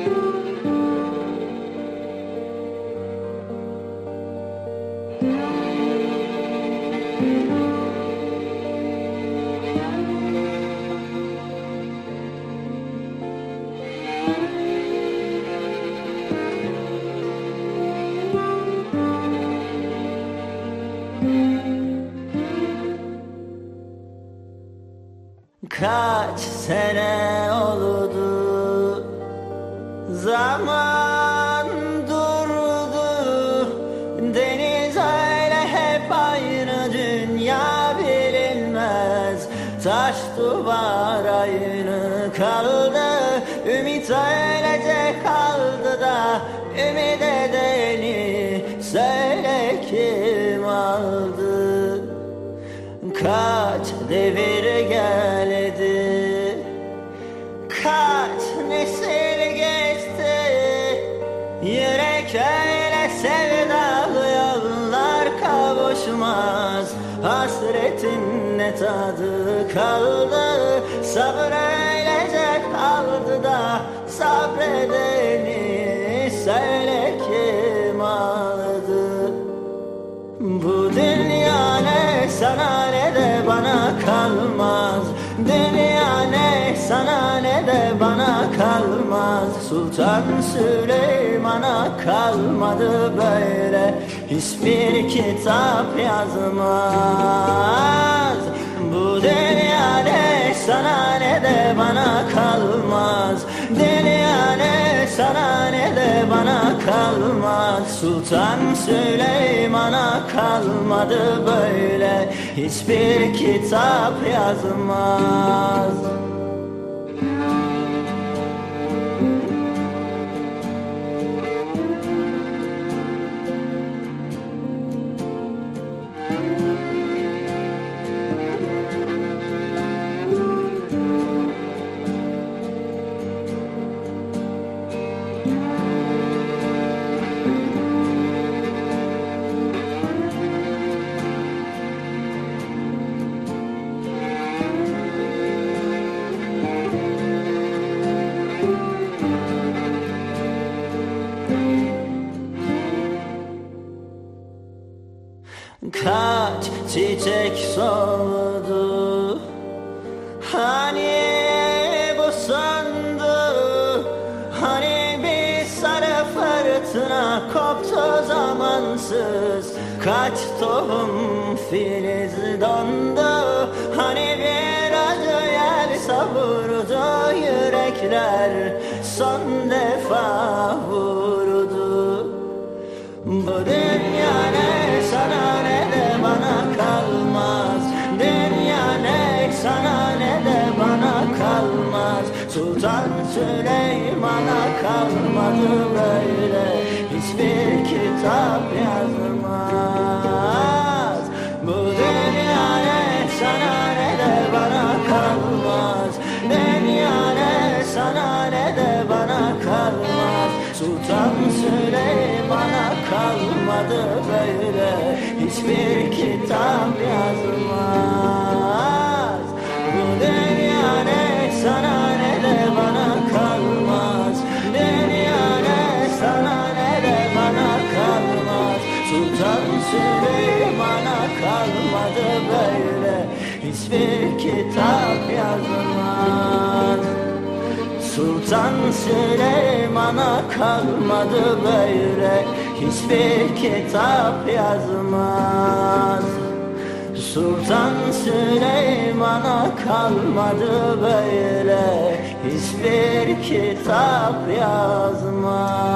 Kaç sene oldu, zaman durdu, deniz öyle hep aynı, dünya bilinmez, taş duvar aynı kaldı, ümit öylece kaldı da ümit edeni söyle kim aldı? Kaç devir geldi, kaç nesil geçti, yürek öyle sevdalı, yollar kavuşmaz, hasretin ne tadı kaldı, sabır öylece kaldı da sabredeni söyle kim aldı? Bu dünya ne sana ne de bana kalmaz, dünya ne sana ne de bana kalmaz, Sultan Süleyman'a kalmadı böyle hiçbir kitap yazmaz. Bu dünya ne sana ne de bana kalmaz, dünya ne sana ne de bana kalmaz, Sultan Süleyman'a kalmadı böyle hiçbir kitap yazmaz. Kaç çiçek soldu, hani bu sandı, hani bir sarı fırtına koptu zamansız, kaç tohum filiz dondu, hani bir acı yel savurdu, yürekler son defa vurdu. Bu dünya ne sana ne de bana kalmaz, dünya ne sana ne de bana kalmaz, Sultan Süleyman'a kalmadı böyle hiçbir kitap yazmaz. Bu dünya ne sana ne de bana kalmaz, dünya ne sana ne de bana kalmaz, Sultan Süleyman'a kalmadı böyle hiçbir kitap yazmaz. Bu dünya ne sana ne de bana kalmaz, dünya ne sana ne de bana kalmaz, Sultan Süleyman'a kalmadı böyle hiçbir kitap yazmaz. Sultan Süleyman'a kalmadı böyle hiçbir kitap yazmaz. Sultan Süleyman'a kalmadı böyle hiçbir kitap yazmaz.